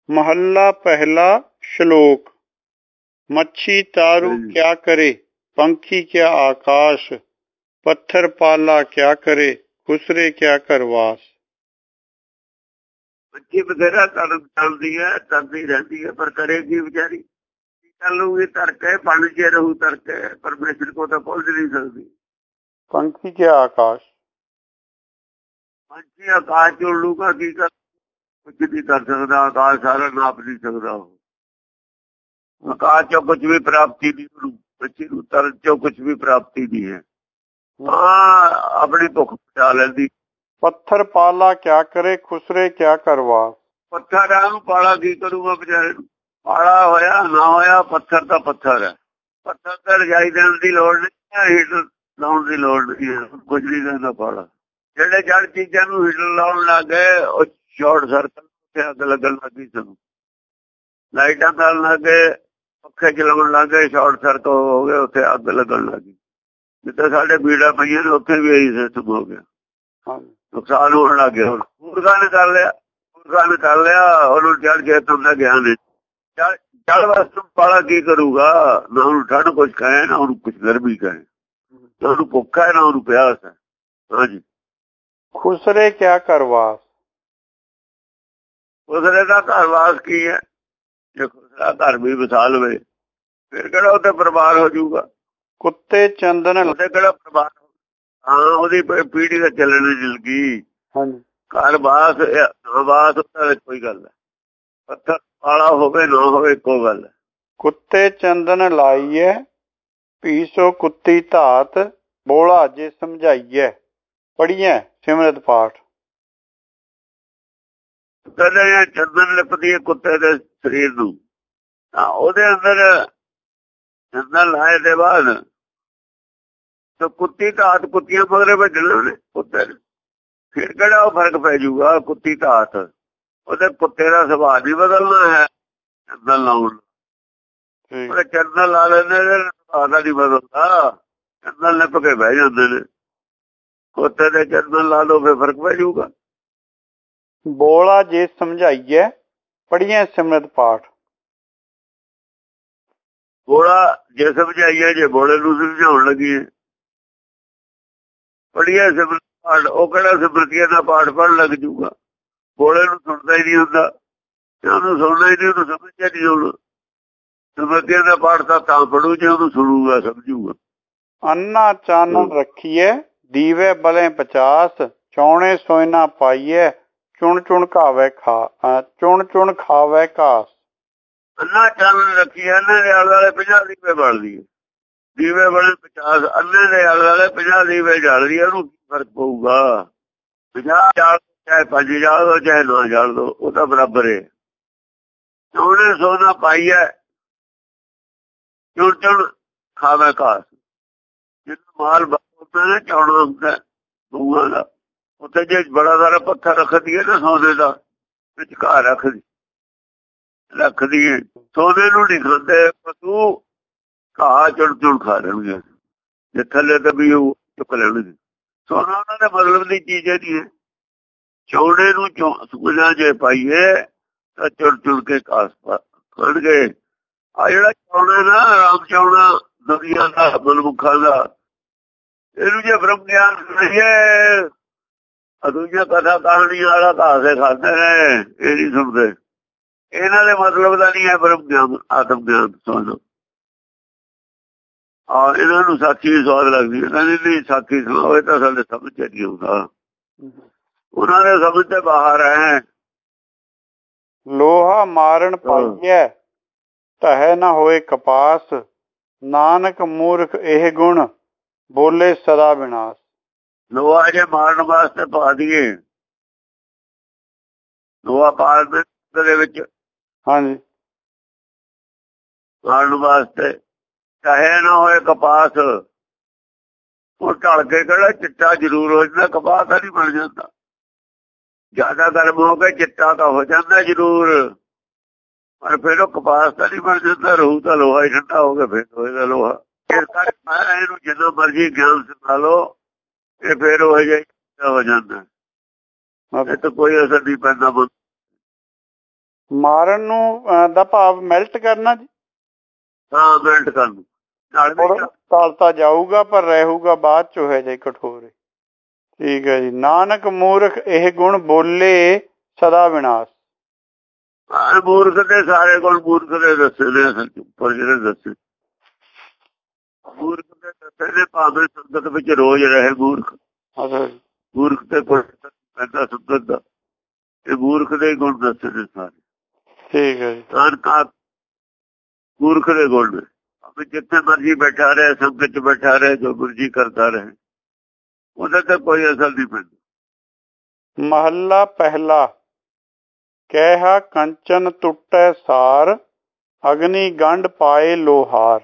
महला पहला श्लोक। मच्छी तारू क्या करे, पंखी क्या आकाश, पत्थर पाला क्या करे, खुसरे क्या करवास। मच्छी बथेरा चलती है, तरती रहती है, पर करेगी बेचारी कर लूंगी तरके पानी च रहू तरके, परमेश्वर को तो पहुंच नहीं सकती। पंखी क्या आकाश, मच्छी आकाश चुन लूगा की कर, कुछ नहीं कर सकता। आकाश सारा नाप नहीं सकता। आकाश चो कुछ भी प्राप्ति नहीं, मच्छी तर चो कुछ भी प्राप्ति नहीं है। हाँ अपनी भुख बचा लेंदी। पत्थर पाला क्या करे, खुसरे क्या करवास। पत्थर है पाला की करूंगा बेचारे, पाला होया ना होया पत्थर तो पत्थर है। पत्थर तो रजाई देने की लोड़ नहीं है, हीटर लाने की लोड़ नहीं है, कुछ नहीं कहना पाला। ਜਿਹੜੇ ਜੜ ਚੀਜ਼ਾਂ ਨੂੰ ਹੀਟਰ ਲਾਉਣ ਲੱਗ ਗਏ ਉਹ ਸ਼ਾਰਟ ਸਰਕਟ ਤੇ ਅੱਗ ਲੱਗਣ ਲੱਗੀ। ਸਾਨੂੰ ਲਾਈਟਾਂ ਕਰਨ ਲੱਗ ਗਏ, ਪੱਖੇ ਚਲਾਉਣ ਲੱਗ ਗਏ, ਸ਼ਾਰਟ ਸਰਕਟ ਹੋ ਗਏ, ਉੱਥੇ ਅੱਗ ਲੱਗਣ ਲੱਗੀ। ਜਿੱਥੇ ਸਾਡੇ ਬੀੜਾ ਪਈਆਂ ਨੇ ਉੱਥੇ ਵੀ ਇਹੀ ਸਿਸਟਮ ਹੋ ਗਿਆ, ਨੁਕਸਾਨ ਹੋਣ ਲੱਗ ਗਿਆ। ਹੁਣ ਬਜ਼ੁਰਗਾਂ ਨੇ ਕਰ ਲਿਆ, ਉਹਨੂੰ ਜੜ ਚੇਤਨ ਦਾ ਗਿਆਨ ਹੈ। ਜੜ ਵਸਤੂ ਪਾਲਾ ਕੀ ਕਰੂਗਾ, ਨਾ ਉਹਨੂੰ ਠੰਡ ਕੁਛ ਕਹੇ, ਨਾ ਉਹਨੂੰ ਕੁਛ ਗਰਮੀ ਕਹੇ, ਨਾ ਉਹਨੂੰ ਭੁੱਖ ਹੈ, ਨਾ ਉਹਨੂੰ ਪਿਆਸ ਹੈ। ਹਾਂਜੀ खुसरे क्या करवास। ਖੁਸਰੇ ਦਾ ਘਰਵਾਸ ਕੀ ਹੈ? ਜੇ ਖੁਸਰਾ ਘਰ ਵੀ ਵਸਾ ਲਵੇ ਫਿਰ ਕਿਹੜਾ ਉੱਥੇ ਬਰਬਾਦ ਹੋ ਜਾਊਗਾ। कुत्ते चंदन ਉੱਥੇ ਕਿਹੜਾ ਬਰਬਾਦ, ਹਾਂ ਉਹਦੀ ਪੀੜੀ ਦਾ ਚੱਲਣ ਜਲਗੀ। ਘਰ ਬਾਸ ਉਹਦਾ ਕੋਈ ਗੱਲ ਹੈ, ਪੱਥਰ ਪਾਲਾ ਹੋਵੇ ਨਾ ਹੋਵੇ ਇੱਕੋ ਗੱਲ ਹੈ। कुत्ते चंदन लाइए, पीसो कुत्ती धात, बोला जे समझाइए, पढ़िए सिमरत पाठ। ਕਹਿੰਦੇ ਚੰਦਨ ਲਿਪਦੀ ਹੈ ਕੁੱਤੇ ਦੇ ਸਰੀਰ ਨੂੰ, ਉਹਦੇ ਅੰਦਰ ਚੰਦਨ ਲਾਏ ਦੇ ਬਾਅਦ ਤੇ ਕੁੱਤੀ ਧਾਤ, ਕੁੱਤੀਆਂ ਮਗਰੇ ਵੱਜਣੇ ਨੇ ਕੁੱਤੇ ਨੇ, ਫਿਰ ਕਿਹੜਾ ਉਹ ਫਰਕ ਪੈ ਜਾਊਗਾ। ਕੁੱਤੀ ਧਾਤ ਉਹਦੇ ਕੁੱਤੇ ਦਾ ਸੁਭਾਅ ਨਹੀਂ ਬਦਲਣਾ ਹੈ ਚੰਦਨ ਲਾਉਣ। ਉਹਦੇ ਚੰਦਨ ਲਾ ਲੈਂਦੇ ਨੇ, ਸੁਭਾਅ ਦਾ ਨਹੀਂ ਬਦਲਦਾ, ਚੰਦਨ ਲਿਪ ਕੇ ਬਹਿ ਜਾਂਦੇ ਨੇ। ਕੁੱਤੇ ਦੇ ਚੰਦਨ ਲਾ ਲਓ ਫਿਰ ਫਰਕ ਪੈ ਜਾਊਗਾ। बोला जे समझाइए, पढ़िए सिमरत पाठ। ਬੋਲਾ ਜੇ ਸਮਝਾਈਏ, ਜੇ ਬੋਲੇ ਨੂੰ ਸਮਝਾਉਣ ਲੱਗੀਏ, ਪੜ੍ਹੀਏ ਸਿਮਰਤ ਪਾਠ। ਉਹ ਕਿਹੜਾ ਸਿਮਰਤੀਆਂ ਦਾ ਪਾਠ ਪੜ੍ਹਨ ਲੱਗ ਜੂਗਾ, ਬੋਲੇ ਨੂੰ ਸੁਣਦਾ ਹੀ ਨਹੀਂ ਹੁੰਦਾ, ਉਹਨੂੰ ਸੁਣਨਾ ਹੀ ਨਹੀਂ, ਉਹਨੂੰ ਸਮਝਿਆ ਨਹੀਂ। ਹੁਣ ਸਿਮਰਤੀਆਂ ਦਾ ਪਾਠ ਤਾਂ ਪੜੂ ਜੇ ਉਹਨੂੰ ਸੁਣੂਗਾ ਸਮਝੂਗਾ। अन्ना चानन रखिए, दीवे बले 50, चौने सोयना पाइए, चुन चुन खावे घास। ਅੰਨਾ ਚਾਨਣ ਰੱਖੀ, ਅੰਨੇ ਦੇ ਆਲੇ ਵਾਲੇ 50 ਦੀਵੇ ਬਲਦੀ ਹੈ। ਦੀਵੇ ਬਲੇ 50, ਅੰਨੇ ਦੇ ਆਲੇ ਵਾਲੇ 50 ਦੀਵੇ ਜਲਦੀ ਹੈ। ਉਹਨੂੰ ਕੀ ਫਰਕ ਪਊਗਾ? 50 ਜਾਲ ਚਾਹੇ 5 ਜਾਲ ਦੋ, ਚਾਹੇ 9 ਜਾਲ ਦੋ, ਉਹ ਤਾਂ ਬਰਾਬਰ ਹੈ। ਚੌਣੇ ਸੋਨਾ ਪਾਈਏ, ਚੁਣ ਚੁਣ ਖਾਵੇ ਘਾਸ। ਜਿਹਨੂੰ ਮਾਲ ਹੁੰਦਾ ਨਾ ਚੌਣਾ ਹੁੰਦਾ ਗਊਆਂ ਦਾ, ਉੱਥੇ ਜੇ ਬੜਾ ਸਾਰਾ ਪੱਥਰ ਰੱਖਦੀ ਹੈ ਨਾ ਸੋਨੇ ਦਾ, ਵਿੱਚ ਘਾਹ ਰੱਖਦੀ ਹੈ। ਸੋਨੇ ਨੂੰ ਨਹੀਂ ਖਾਂਦੇ ਪਸ਼ੂ, ਘਾਹ ਚੁਣ ਚੁਣ ਖਾ ਲੈਣਗੇ, ਜੇ ਥੱਲੇ ਤੇ ਵੀ ਉਹ ਚੁੱਕ ਲੈਣਗੇ। ਸੋਨਾ ਉਹਨਾਂ ਦੇ ਮਤਲਬ ਦੀ ਚੀਜ਼ ਨਹੀਂ ਹੈ। ਚੌੜੇ ਨੂੰ ਸੁਗਣਾ ਜੇ ਪਾਈਏ ਤਾਂ ਚੁਣ ਚੁਣ ਕੇ ਘਾਸ ਖਾਣਗੇ। ਆ ਜਿਹੜਾ ਚੌਣਾ ਨਾ ਰਾਮ ਚੌਣਾ ਦੁਨੀਆ ਦਾ ਮਨਮੁਖਾਂ ਦਾ, ਇਹਨੂੰ ਜੇ ਬ੍ਰਹਮ ਗਿਆਨ ਸੁਣੀਏ, ਦੂਜੀਆਂ ਕਥਾ ਕਹਾਣੀਆਂ ਵਾਲਾ ਘਾਸੇ ਖਾਂਦੇ ਨੇ, ਇਹ ਨਹੀਂ ਸੁਣਦੇ। ਇਹਨਾਂ ਦੇ ਮਤਲਬ ਦਾ ਨਹੀਂ ਹੈ ਬ੍ਰਹਮ ਗਿਆਨ, ਆਤਮ ਗਿਆਨ ਸੁਣੋ। ਇਹਨਾਂ ਨੂੰ ਸਾਖੀ ਵੀ ਸਵਾਦ ਲੱਗਦੀ ਹੈ, ਕਹਿੰਦੇ ਨਹੀਂ ਸਾਖੀ ਸੁਣਾਓ, ਇਹ ਤਾਂ ਸਾਡੇ ਸਮਝ ਚ ਨਹੀਂ ਆਉਂਦਾ, ਉਹਨਾਂ ਦੇ ਸਮਝ ਤੇ ਬਾਹਰ ਹੈ। लोहा मारन पाइए, तहे न होए कपास, नानक मूर्ख एह गुण, बोले सदा विनाश। ਲੋਹਾ ਜੇ ਮਾਰਨ ਵਾਸਤੇ ਪਾ ਦਈਏ, ਲੋਹਾ ਪਾਲ ਦੇ ਵਿੱਚ ਮਾਰਨ ਵਾਸਤੇ, ਚਾਹੇ ਨਾ ਹੋਏ ਕਪਾਸ, ਉਹ ਢਲ ਕੇ ਕਿਹੜਾ ਚਿੱਟਾ ਜ਼ਰੂਰ ਹੋ ਜਾਂਦਾ, ਕਪਾਸ ਤਾਂ ਨਹੀਂ ਬਣ ਜਾਂਦਾ। ਜ਼ਿਆਦਾ ਗਰਮ ਹੋ ਕੇ ਚਿੱਟਾ ਤਾਂ ਹੋ ਜਾਂਦਾ ਜ਼ਰੂਰ, ਪਰ ਫਿਰ ਉਹ ਕਪਾਸ ਤਾਂ ਨਹੀਂ ਬਣ ਜਾਂਦਾ। ਰਹੂ ਤਾਂ ਲੋਹਾ ਹੀ ਠੰਡਾ ਹੋ ਗਿਆ, ਫਿਰ ਹੋਏਗਾ ਲੋਹਾ। ਇਸ ਕਰਕੇ ਮੈਂ ਇਹਨੂੰ ਜਦੋਂ ਮਰਜ਼ੀ ਗਿਆਨ ਸਿਖਾ ਲਓ, ਇਹ ਫਿਰ ਉਹ ਜਿਹਾ ਹੋ ਜਾਂਦਾ, ਇਹ ਤਾਂ ਕੋਈ ਅਸਰ ਨਹੀਂ ਪੈਂਦਾ। ਮਾਰਨ ਨੂੰ ਦਾ ਭਾਵ ਮੈਲਟ ਕਰਨਾ ਜੀ। ਹਾਂ ਮੈਲਟ ਕਰਨ ਨੂੰ ਨਾਲ ਵੀ ਤਲਤਾ ਜਾਊਗਾ ਪਰ ਰਹੂਗਾ ਬਾਅਦ ਚ ਹੈ ਜੇ ਕਠੋਰ। ਠੀਕ ਹੈ ਜੀ। ਨਾਨਕ ਮੂਰਖ ਇਹ ਗੁਣ ਬੋਲੇ ਸਦਾ ਵਿਨਾਸ਼। ਮੂਰਖ ਦੇ ਸਾਰੇ ਗੁਣ ਮੂਰਖ ਦੇ ਦੱਸੇ ਨੇ ਅਸਲ ਚ ਉੱਪਰ ਜਿਹੜੇ ਦੱਸੇ ਮੂਰਖ ਦੇ ਦੱਸੇ ਨੇ ਭਾਵੇਂ ਸੰਗਤ ਵਿੱਚ ਰੋਜ਼ ਰਹੇ ਮੂਰਖ। ਮੂਰਖ ਤੇ ਪੈਂਦਾ ਸੰਗਤ ਦਾ ਇਹ ਮੂਰਖ ਦੇ ਗੁਣ ਦੱਸੇ ਨੇ ਸਾਰੇ। ਠੀਕ ਹੈ ਜੀ। ਨਾਨਕਾ ਮੂਰਖ ਦੇ ਗੁਣ ਨੇ ਜਿੱਥੇ ਮਰਜੀ ਬੈਠਾ ਰਹੇ ਸੰਗਤ ਚ ਬੈਠਾ ਰਹੇ ਜੋ ਮਰਜੀ ਕਰਦਾ ਰਹੇ ਉਹਦੇ ਤੇ ਕੋਈ ਅਸਰ ਨਹੀਂ ਪੈਂਦਾ। ਮਹੱਲਾ ਪਹਿਲਾ। ਕਹਿਆ ਕੰਚਨ ਟੁੱਟੈ ਸਾਰ ਅਗਨੀ ਗੰਢ ਪਾਏ ਲੋਹਾਰ।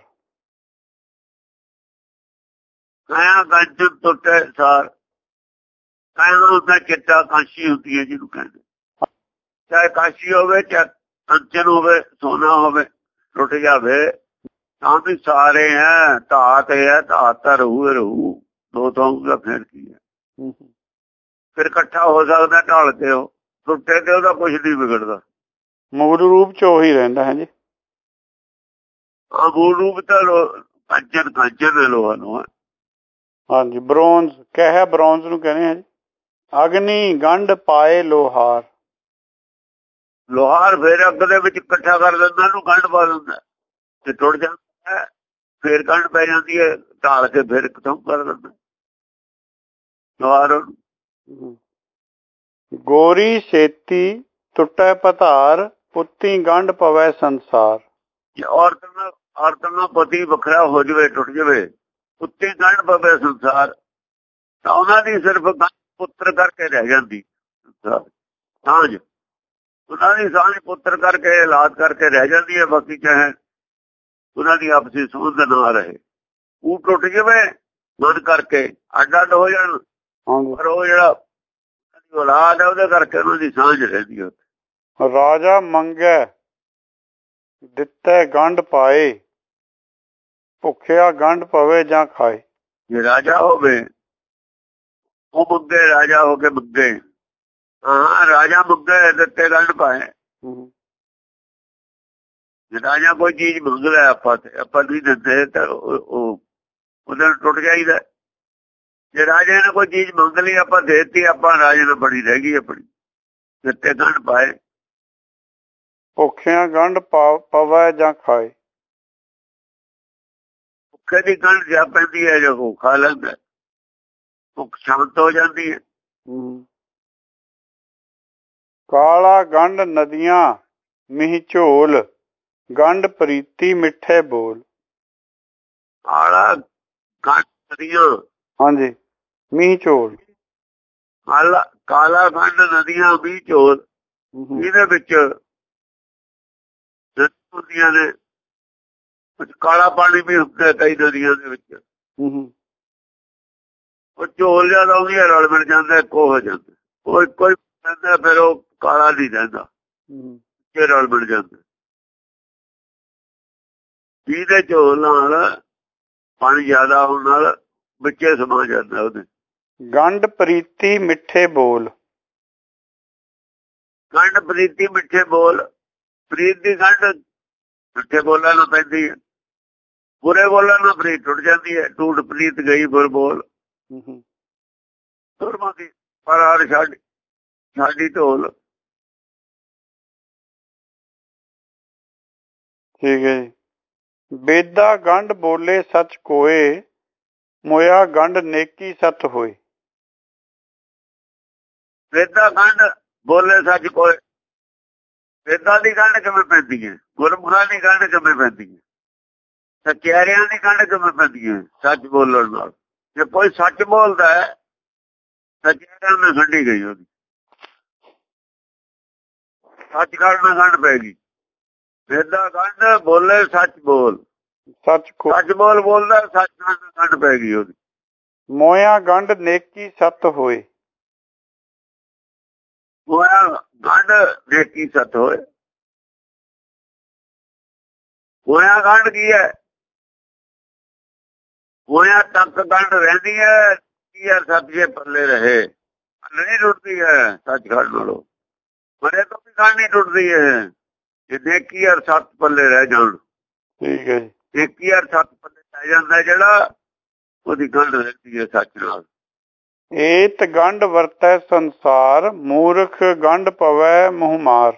ਕਹਿਆ ਕੰਚਨ ਟੁੱਟੈ ਸਾਰ ਕਹਿਣਾ ਹੁੰਦਾ ਚਿੱਟਾ ਕਾਂਸ਼ੀ ਹੁੰਦੀ ਹੈ ਜਿਹਨੂੰ ਕਹਿੰਦੇ ਚਾਹੇ ਕਾਂਸ਼ੀ ਹੋਵੇ ਚਾਹੇ ਕੰਚਨ ਹੋਵੇ ਸੋਨਾ ਹੋਵੇ ਟੁੱਟ ਜਾਵੇ ਤਾਂ ਵੀ ਸਾਰੇ ਹੈ ਧਾਤ ਹੈ ਧਾਤ ਤਾਂ ਰਹੂ ਦੋ ਤਾਂ ਹੋਊਗਾ ਫਿਰ ਕੀ ਹੈ ਫਿਰ ਇਕੱਠਾ ਹੋ ਸਕਦਾ ਢਾਲ ਕੇ ਉਹ ਟੁੱਟੇ ਤੇ ਉਹਦਾ ਕੁਛ ਨਹੀਂ ਵਿਗੜਦਾ ਮੂਲ ਰੂਪ ਚ ਉਹੀ ਰਹਿੰਦਾ ਹੈ ਜੀ। ਮੂਲ ਰੂਪ ਤਾਂ ਕੰਚਨ ਲੋਹਾ ਨੂੰ ਹੈ। ਹਾਂਜੀ ਬ੍ਰੋਂਜ਼ ਕਹਿਆ ਬ੍ਰੋਂਜ਼ ਨੂੰ ਕਹਿੰਦੇ ਆ ਜੀ। ਅਗਨੀ ਗੰਢ ਪਾਏ ਲੋਹਾਰ। ਲੋਹਾਰ ਫਿਰ ਅੱਗ ਦੇ ਵਿੱਚ ਇਕੱਠਾ ਕਰ ਦਿੰਦਾ ਉਹਨੂੰ ਗੰਢ ਪਾ ਦਿੰਦਾ ਤੇ ਟੁੱਟ ਜਾਂਦਾ ਹੈ ਫਿਰ ਗੰਢ ਪੈ ਜਾਂਦੀ ਹੈ ਢਾਲ ਕੇ ਫਿਰ ਖਤਮ ਕਰ ਦਿੰਦਾ ਲੋਹਾਰ। ਗੋਰੀ ਛੇਤੀ ਟੁੱਟੈ ਪਧਾਰ ਪੁੱਤੀ ਗੰਢ ਪਵੈ ਸੰਸਾਰ। ਜੇ ਔਰਤ ਨਾਲ ਪਤੀ ਵੱਖਰਾ ਹੋ ਜਾਵੇ ਟੁੱਟ ਜਾਵੇ ਪੁੱਤੀ ਗੰਢ ਪਵੇ ਸੰਸਾਰ ਤਾਂ ਉਹਨਾਂ ਦੀ ਸਿਰਫ ਪੁੱਤਰ ਕਰਕੇ ਰਹਿ ਜਾਂਦੀ ਸਾਂਝ ਉਹਨਾਂ ਦੀ ਸਾਂਝ ਪੁੱਤਰ ਕਰਕੇ ਔਲਾਦ ਕਰਕੇ ਰਹਿ ਜਾਂਦੀ ਹੈ। ਬਾਕੀ ਚਾਹੇ ਉਹਨਾਂ ਦੀ ਆਪਸੀ ਸਮਝ ਨਾ ਰਹੇ ਉਹ ਟੁੱਟ ਜਾਵੇ ਮਨ ਕਰਕੇ ਅੱਡ ਅੱਡ ਹੋ ਜਾਣ ਪਰ ਉਹ ਜਿਹੜਾ ਔਲਾਦ ਹੈ ਉਹਦੇ ਕਰਕੇ ਉਹਨਾਂ ਦੀ ਸਾਂਝ ਰਹਿੰਦੀ ਹੈ। ਰਾਜਾ ਮੰਗੈ ਦਿੱਤੇ ਗੰਢ ਪਾਏ ਭੁੱਖਿਆ ਗੰਢ ਪਵੇ ਜਾਂ ਖਾਏ। ਜੇ ਰਾਜਾ ਹੋਵੇ ਉਹ ਮੰਗੇ ਰਾਜਾ ਹੋ ਕੇ ਮੰਗੇ ਹਾਂ ਰਾਜਾ ਮੰਗੇ ਦਿੱਤੇ ਗੰਢ ਪਾਏ। ਜੇ ਰਾਜਾ ਕੋਈ ਚੀਜ਼ ਮੰਗਦਾ ਆਪਾਂ ਨਹੀਂ ਦਿੰਦੇ ਤਾਂ ਉਹਦੇ ਨਾਲ ਟੁੱਟ ਜਾਈਦਾ। ਜੇ ਰਾਜੇ ਨੇ ਕੋਈ ਚੀਜ਼ ਮੰਗ ਲਈ ਆਪਾਂ ਦੇਤੀ ਆਪਾਂ ਰਾਜੇ ਨਾਲ ਬੜੀ ਰਹਿ ਗਈ ਆਪਣੀ ਦਿੱਤੇ ਗੰਢ ਪਾਏ। ਭੁੱਖਿਆਂ ਗੰਢ ਪਵੇ ਜਾਂ ਖਾਏ। ਭੁੱਖੇ ਦੀ ਗੰਢ ਜਾ ਪੈਂਦੀ ਹੈ ਜੋ ਖਾ ਲੈਂਦਾ ਭੁੱਖ ਸ਼ਾਂਤ ਹੋ ਜਾਂਦੀ ਹੈ। ਕਾਲਾ ਗੰਢ ਨਦੀਆਂ ਮੀਂਹ ਝੋਲ ਗੰਢ ਪ੍ਰੀਤੀ ਮਿੱਠੇ ਬੋਲ। ਕਾਲਾ ਗੰਢ ਨਦੀਆਂ ਹਾਂਜੀ ਮੀਂਹ ਝੋਲ ਕਾਲਾ ਗੰਢ ਨਦੀਆਂ ਮੀਂਹ ਝੋਲ ਇਹਦੇ ਵਿੱਚ ਹੁੰਦੀਆਂ ਨੇ ਕਾਲਾ ਪਾਣੀ ਵੀ ਹੁੰਦਾ ਕਈ ਨਦੀਆਂ ਦੇ ਵਿੱਚ ਉਹ ਝੋਲ ਜਿਆਦਾ ਆਉਂਦੀ ਹੈ ਰਲ ਮਿਲ ਜਾਂਦਾ ਇੱਕੋ ਹੋ ਜਾਂਦਾ ਉਹ ਇੱਕੋ ਹੀ ਰਹਿੰਦਾ ਫਿਰ ਉਹ ਕਾਲਾ ਨਹੀਂ ਰਹਿੰਦਾ ਇਹ ਰਲ ਮਿਲ ਜਾਂਦਾ। ਜਿਹਦੇ ਝੋਲ ਨਾਲ ਪਾਣੀ ਜ਼ਿਆਦਾ ਹੋਣ ਨਾਲ ਵਿੱਚੇ ਸਮਾ ਜਾਂਦਾ ਉਹਦੇ। ਗੰਢ ਪ੍ਰੀਤੀ ਮਿੱਠੇ ਬੋਲ। ਗੰਢ ਪ੍ਰੀਤੀ ਮਿੱਠੇ ਬੋਲ ਪ੍ਰੀਤ ਦੀ ਗੰਢ ਮਿੱਠੇ ਬੋਲਾਂ ਨਾਲ ਪੈਂਦੀ ਹੈ ਬੁਰੇ ਬੋਲਾਂ ਨਾਲ ਪ੍ਰੀਤ ਟੁੱਟ ਜਾਂਦੀ ਹੈ। ਟੂਟ ਪ੍ਰੀਤ ਗਈ ਬੁਰ ਬੋਲ ਸੁਰਮਾ ਦੀ ਪਰ ਹਰ ਸਾਡੀ ਢੋਲ। ਠੀਕ ਹੈ ਜੀ। ਬੇਦਾ ਗੰਢ ਬੋਲੇ ਸੱਚ ਕੋਏ ਮੋਇਆ ਗੰਢ ਨੇਕੀ ਸੱਤ ਹੋਏ। ਬੇਦਾ ਗੰਢ ਬੋਲੇ ਸੱਚ ਕੋਏ ਬੇਦਾਂ ਦੀ ਗੰਢ ਕਿਵੇਂ ਪੈਂਦੀ ਹੈ ਗੁਰਮੁਖਾਂ ਦੀ ਗੰਢ ਕਿਵੇਂ ਪੈਂਦੀ ਹੈ ਸਚਿਆਰਿਆਂ ਦੀ ਗੰਢ ਕਿਵੇਂ ਪੈਂਦੀ ਹੈ ਸੱਚ ਬੋਲਣ ਨਾਲ। ਜੇ ਕੋਈ ਸੱਚ ਬੋਲਦਾ ਹੈ ਸਚਿਆਰਿਆਂ ਨਾਲ ਗੰਢੀ ਗਈ ਉਹਦੀ ਸੱਚ ਨਾਲ ਗੰਢ ਪੈ ਗਈ। ਬੇਦਾ ਗੰਢ ਬੋਲੇ ਸੱਚ ਬੋਲ ਸੱਚ ਬੋਲਦਾ ਸੱਚ ਨਾਲ ਗੰਢ ਪੈ ਗਈ ਉਹਦੀ। ਮੋਇਆ ਗੰਢ ਨੇਕੀ ਸੱਤ ਹੋਏ। ਮੋਇਆ ਗੰਢ ਨੇਕੀ ਸੱਤ ਹੋਏ। ਮੋਇਆ ਗੰਢ ਕੀ ਹੈ ਮੋਇਆ ਤੱਕ ਗੰਢ ਰਹਿੰਦੀ ਹੈ ਕੀ ਹੈ ਸੱਚ ਜੇ ਪੱਲੇ ਰਹੇ ਨਹੀਂ ਟੁੱਟਦੀ ਹੈ ਸੱਚ ਖੰਡ ਨਾਲੋਂ ਮਰੇ ਤੋਂ ਵੀ ਗੰਢ ਨਹੀਂ ਟੁੱਟਦੀ ਹੈ ਜੇ ਨੇਕੀ ਔਰ ਸੱਤ ਪੱਲੇ ਰਹਿ ਜਾਣ। ਠੀਕ ਹੈ ਜੀ। ਨੇਕੀ ਔਰ ਸੱਤ ਪੱਲੇ ਰਹਿ ਜਾਂਦਾ ਜਿਹੜਾ, ਉਹਦੀ ਗੰਢ ਰਹਿੰਦੀ ਹੈ ਸੱਚ ਨਾਲ। ਏਤ ਗੰਢ ਵਰਤੈ ਸੰਸਾਰ, ਮੂਰਖ ਗੰਢ ਪਵੈ ਮੋਹ ਮਾਰ।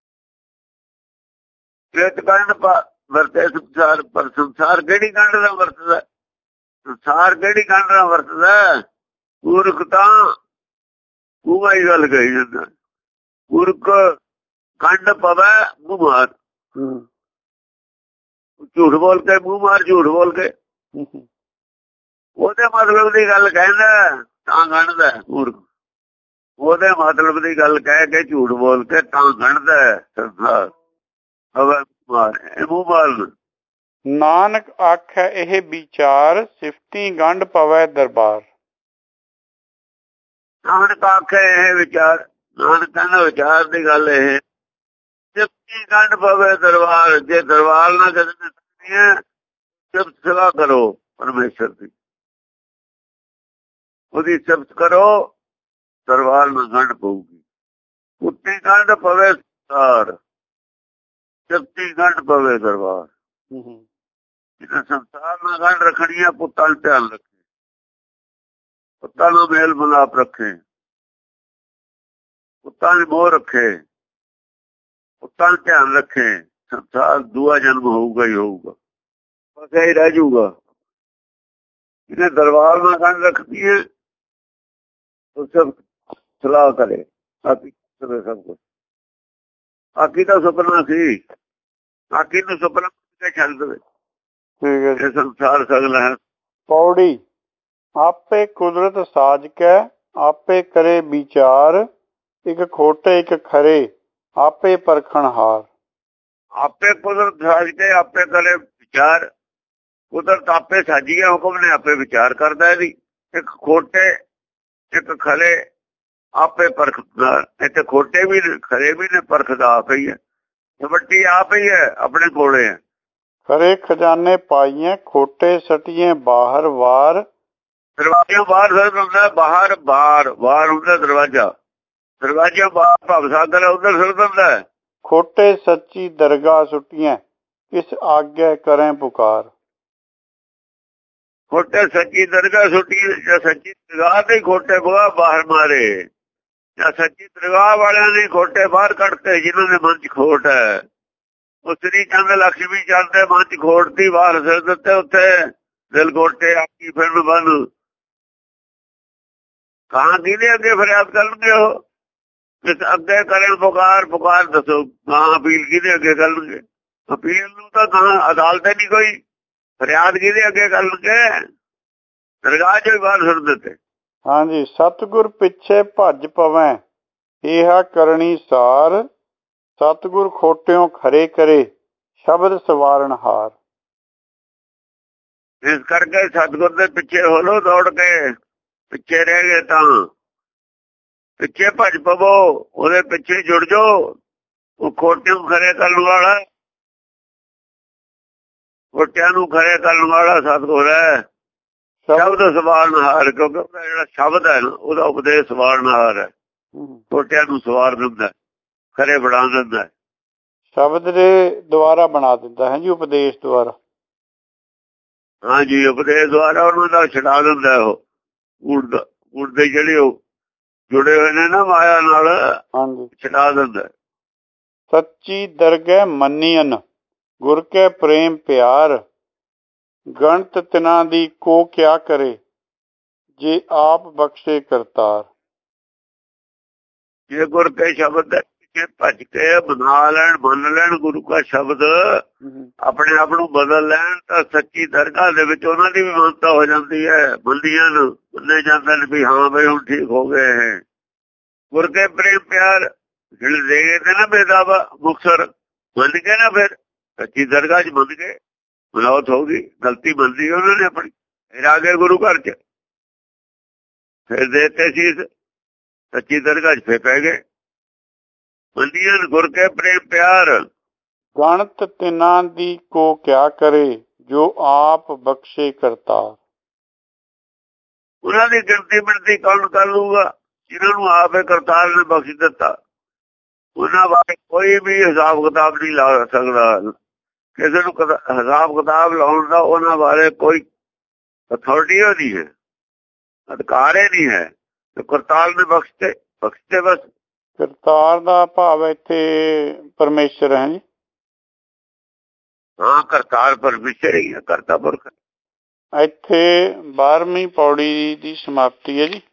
ਏਤ ਗੰਢ ਵਰਤੈ ਸੰਸਾਰ, ਪਰ ਸੰਸਾਰ ਕਿਹੜੀ ਗੰਢ ਦਾ ਵਰਤਦਾ? ਸੰਸਾਰ ਕਿਹੜੀ ਗੰਢ ਦਾ ਵਰਤਦਾ? ਮੂਰਖ ਤਾਂ ਉਹ ਹੀ ਗੱਲ ਕਹੀ ਜਾਂਦਾ, ਮੂਰਖ ਗੰਢ ਪਵੈ ਮੂਹ ਮਾਰ। ਝੂਠ ਬੋਲ ਕੇ ਮੂੰਹ ਮਾਰ, ਝੂਠ ਬੋਲ ਕੇ ਉਹਦੇ ਮਤਲਬ ਦੀ ਗੱਲ ਕਹਿੰਦਾ ਤਾਂ ਗੰਢਦਾ ਮੂਰਖ। ਉਹਦੇ ਮਤਲਬ ਦੀ ਗੱਲ ਕਹਿ ਕੇ ਝੂਠ ਬੋਲ ਕੇ ਤਾਂ ਗੰਢਦਾ ਸੰਸਾਰ। ਮੂੰਹ ਮਾਰ। ਨਾਨਕ ਆਖੈ ਇਹ ਵਿਚਾਰ, ਸਿਫਤੀ ਗੰਢ ਪਵੈ ਦਰਬਾਰ। ਨਾਨਕ ਆਖੈ ਇਹ ਵਿਚਾਰ, ਨਾਨਕ ਕਹਿੰਦਾ ਵਿਚਾਰ ਦੀ ਗੱਲ ਇਹ, ਸਿਫਤੀ ਗੰਢ ਪਵੇ ਦਰਬਾਰ। ਜੇ ਦਰਬਾਰ ਨਾਲ ਕਿਸੇ ਨੇ ਹੈ ਸਿਫਤ ਸਲਾਹ ਕਰੋ ਪਰਮੇਸ਼ਰ ਦੀ, ਉਹਦੀ ਸਿਫਤ ਕਰੋ, ਦਰਬਾਰ ਨਾਲ ਗੰਢ ਪਊਗੀ। ਉੱਤੀ ਗੰਢ ਪਵੇ ਸੰਸਾਰ, ਸਿਫਤੀ ਗੰਢ ਪਵੇ ਦਰਬਾਰ। ਜਿਹਨੇ ਸੰਸਾਰ ਨਾਲ ਗੰਢ ਰੱਖਣੀ ਹੈ, ਪੁੱਤਾਂ ਨੂੰ ਧਿਆਨ ਰੱਖੇ, ਪੁੱਤਾਂ ਨੂੰ ਮੇਲ ਮਿਲਾਪ ਰੱਖੇ, ਪੁੱਤਾਂ ਦੀ ਮੋਹ ਰੱਖੇ, ਪੁੱਤਾਂ ਨੂੰ ਧਿਆਨ ਰੱਖੇ। ਸੰਸਾਰ ਦੂਆ ਜਨਮ ਹੋਊਗਾ ਹੀ ਹੋਊਗਾ, ਬਸ ਇਹ ਰਹਿ ਜਾਊਗਾ। ਜਿਹਨੇ ਦਰਬਾਰ ਨਾਲ ਗੰਢ ਰੱਖਦੀ ਹੈ ਉਹ ਸਭ ਸਲਾਹ ਕਰੇ, ਬਾਕੀ ਸਭ ਕੁਛ। ਬਾਕੀ ਤਾਂ ਸੁਪਨਾ ਸੀ, ਬਾਕੀ ਨੂੰ ਸੁਪਨਾ ਛੱਡ ਦੇਵੇ। ਇਹ ਸੰਸਾਰ ਸਗਲ ਹੈ। ਪੌੜੀ ਆਪੇ ਕੁਦਰਤ ਸਾਜ ਕੈ, ਆਪੇ ਕਰੇ ਵਿਚਾਰ। ਇੱਕ ਖੋਟੇ ਇੱਕ ਖਰੇ, ਆਪੇ ਪਰਖਣ ਹਾਰ। ਆਪੇ ਕੁਦਰਤ ਸਾਜ ਕੇ ਆਪੇ ਕਰੇ ਵਿਚਾਰ। ਕੁਦਰਤ ਆਪੇ ਸਾਜੀ ਹੈ, ਹੁਕਮ ਨੇ ਆਪੇ ਵਿਚਾਰ ਕਰਦਾ ਇਹਦੀ। ਇੱਕ ਖੋਟੇ ਇੱਕ ਖਰੇ, ਆਪੇ ਪਰਖਦਾ। ਇੱਥੇ ਖੋਟੇ ਵੀ ਨੇ ਖਰੇ ਵੀ ਨੇ, ਪਰਖਦਾ ਆਪ ਹੀ ਹੈ। ਵੱਡੀ ਆਪ ਹੀ ਹੈ, ਆਪਣੇ ਕੋਲੇ ਹੈ। ਖਰੇ ਖਜ਼ਾਨੇ ਪਾਈਏ, ਖੋਟੇ ਸਟੀਏ ਬਾਹਰ ਵਾਰ। ਦਰਵਾਜ਼ਿਆਂ ਬਾਹਰ ਸਿਰ ਦਿੰਦਾ, ਬਾਹਰ ਬਾਹਰ ਬਾਹਰ ਹੁੰਦਾ ਦਰਵਾਜ਼ਾ। ਦਰਵਾਜ਼ਿਆਂ ਬਾਹਰ ਭਵ ਸਾਗਰ ਉਧਰ ਸਿਰ ਦਿੰਦਾ। ਖੋਟੇ ਸੱਚੀ ਦਰਗਾਹ ਸੁੱਟੀਆਂ, ਕਿਸ ਆਗੇ ਕਰੇ ਪੁਕਾਰ। ਖੋਟੇ ਸੱਚੀ ਦਰਗਾਹ ਸੁੱਟੀ, ਜਾਂ ਸੱਚੀ ਦਰਗਾਹ ਤੇ ਖੋਟੇ ਬੁਆ ਬਾਹਰ ਮਾਰੇ, ਜਾਂ ਸੱਚੀ ਦਰਗਾਹ ਵਾਲਿਆਂ ਨੇ ਖੋਟੇ ਬਾਹਰ ਕੱਢਤੇ ਜਿਨ੍ਹਾਂ ਦੇ ਮਨ ਚ ਖੋਟ ਹੈ। ਉਹ ਸ੍ਰੀ ਚੰਦ ਲక్ష్ਮੀ ਚੰਦ ਦੇ ਮਨ ਚ ਖੋਟ ਦੀ ਬਾਹਰ ਸਿਰ ਦਿੱਤੇ। ਉੱਥੇ ਦਿਲ ਖੋਟੇ ਆਕੀ ਫਿਰਨ ਬੰਨ। ਕਹਾਂ ਕਿਹਦੇ ਅੱਗੇ ਫਰਿਆਦ ਕਰਨਗੇ? ਉਹ ਕਿਸ ਅੱਗੇ ਕਰਨ ਪੁਕਾਰ। ਪੁਕਾਰ ਦੱਸੋ ਕਹਾਂ ਅਪੀਲ ਕਿਹਦੇ ਅੱਗੇ ਕਰਨਗੇ? ਅਪੀਲ ਨੂੰ ਤਾਂ ਕਹਾਂ ਅਦਾਲਤ ਨਹੀਂ ਕੋਈ, ਫਰਿਆਦ ਕਿਹਦੇ ਅੱਗੇ ਕਰਨਗੇ? ਦਰਗਾਹ ਚੋਂ ਹੀ ਬਾਹਰ ਸੁੱਟ ਦਿੱਤੇ। ਹਾਂਜੀ, ਸਤਿਗੁਰ ਪਿੱਛੇ ਭੱਜ ਪਵੈ, ਇਹਾ ਕਰਨੀ ਸਾਰ। ਸਤਿਗੁਰ ਖੋਟਿਓ ਖਰੇ ਕਰੇ, ਸ਼ਬਦ ਸਵਾਰਨ ਹਾਰ। ਇਸ ਕਰਕੇ ਸਤਿਗੁਰ ਦੇ ਪਿੱਛੇ ਹੋ ਲੋ ਦੌੜ ਕੇ, ਪਿੱਛੇ ਰਹਿ ਗਏ ਤਾਂ ਪਿੱਛੇ ਭੱਜ ਪਵੋ, ਉਹਦੇ ਪਿੱਛੇ ਜੁੜ ਜਾਓ। ਉਹ ਖੋਟਿਆਂ ਖਰੇ ਕਰਨ ਵਾਲਾ, ਖੋਟਿਆਂ ਨੂੰ ਖਰੇ ਕਰਨ ਵਾਲਾ ਸਤਿਗੁਰ ਹੈ। ਸ਼ਬਦ ਸਵਾਰਨਹਾਰ, ਕਿਉਂਕਿ ਉਹਦਾ ਜਿਹੜਾ ਸ਼ਬਦ ਹੈ ਨਾ, ਉਹਦਾ ਉਪਦੇਸ਼ ਸਵਾਰਨਹਾਰ ਹੈ। ਖੋਟਿਆਂ ਨੂੰ ਸਵਾਰ ਦਿੰਦਾ, ਖਰੇ ਬਣਾ ਦਿੰਦਾ। ਸ਼ਬਦ ਦੇ ਦੁਆਰਾ ਬਣਾ ਦਿੰਦਾ ਹੈ ਜੀ, ਉਪਦੇਸ਼ ਦੁਆਰਾ। ਹਾਂਜੀ, ਉਪਦੇਸ਼ ਦੁਆਰਾ ਉਹਨਾਂ ਦਾ ਛਡਾ ਦਿੰਦਾ। ਉਹ ਉੜਦੇ ਜਿਹੜੇ ਉਹ ਜੁੜੇ ਹੋਏ ਨੇ ਨਾ ਮਾਇਆ ਨਾਲ, ਹਾਂਜੀ, ਛਡਾ ਦਿੰਦਾ। ਸੱਚੀ ਦਰਗਹਿ ਮੰਨੀਅਨ, ਗੁਰ ਕੇ ਪ੍ਰੇਮ ਪਿਆਰ। ਗਣਤ ਤਿਨਾਂ ਦੀ ਕੋ ਕਿਆ ਕਰੇ, ਜੇ ਆਪ ਬਖਸ਼ੇ ਕਰਤਾਰ। ਜੇ ਗੁਰ ਕੇ ਸ਼ਬਦ ਪਿੱਛੇ ਭੱਜ ਕੇ ਬਣਾ ਲੈਣ, ਮੰਨ ਲੈਣ ਗੁਰੂ ਦਾ ਸ਼ਬਦ, ਆਪਣੇ ਆਪ ਨੂੰ ਬਦਲ ਲੈਣ, ਤਾਂ ਸੱਚੀ ਦਰਗਾਹ ਦੇ ਵਿੱਚ ਉਹਨਾਂ ਦੀ ਵੀ ਮਾਨਤਾ ਹੋ ਜਾਂਦੀ ਹੈ। ਮੰਨੇ ਜਾਂਦੇ ਨੇ ਵੀ ਹਾਂ ਬਈ ਹੁਣ ਠੀਕ ਹੋ ਗਏ ਇਹ। ਗੁਰ ਕੇ ਪ੍ਰੇਮ ਪਿਆਰ ਜਿਹੜੇ ਦੇ ਗਏ ਤੇ ਨਾ ਬੇਦਾਵਾ ਮੁਕਤਸਰ, ਮੰਨ ਕੇ ਨਾ ਫਿਰ ਸੱਚੀ ਦਰਗਾਹ 'ਚ ਮੰਨ ਕੇ ਮਨੌਤ ਹੋ ਗਈ। ਗਲਤੀ ਮੰਨਦੀ ਉਹਨਾਂ ਨੇ ਆਪਣੀ, ਫਿਰ ਆ ਗਏ ਗੁਰੂ ਘਰ 'ਚ, ਫਿਰ ਦੇਤੇ ਸੀ ਸੱਚੀ ਦਰਗਾਹ 'ਚ, ਫਿਰ ਪੈ ਗਏ। ਮੰਨੀਆਂ ਗੁਰ ਕੇ ਪ੍ਰੇਮ ਪਿਆਰ। ਗਣਤ ਤਿਨਾਂ ਦੀ ਕੋ ਕਿਆ ਕਰੇ, ਜੋ ਆਪ ਬਖਸ਼ੇ ਕਰਤਾਰ। ਉਹਨਾਂ ਦੀ ਗਿਣਤੀ ਮਿਣਤੀ ਕੌਣ ਕਰ ਲੂਗਾ? ਜਿਹਨਾਂ ਨੂੰ ਆਪ ਕਰਤਾਰ ਨੇ ਬਖਸ਼ ਦਿੱਤਾ। ਉਹਨਾਂ ਬਾਰੇ ਕੋਈ ਵੀ ਹਿਸਾਬ ਕਿਤਾਬ ਨਹੀਂ ਲਾ ਸਕਦਾ। ਕਿਸੇ ਨੂੰ ਹਿਸਾਬ ਕਿਤਾਬ ਲਾਉਣ ਦਾ ਉਹਨਾਂ ਬਾਰੇ ਕੋਈ ਅਥਾਰਟੀ ਨਹੀਂ ਹੈ, ਅਧਿਕਾਰ ਹੀ ਨਹੀਂ ਹੈ। ਤੇ ਕਰਤਾਰ ਨੇ ਬਖਸ਼ਤੇ ਬਸ। ਕਰਤਾਰ ਦਾ ਭਾਵ ਇੱਥੇ ਪਰਮੇਸ਼ਰ ਹੈ ਜੀ। ਹਾਂ, ਕਰਤਾਰ ਪਰਮੇਸ਼ਰ ਹੀ ਹੈ, ਕਰਤਾ ਪੁਰਖ। ਇੱਥੇ 12ਵੀਂ ਪੌੜੀ ਦੀ ਸਮਾਪਤੀ ਹੈ ਜੀ।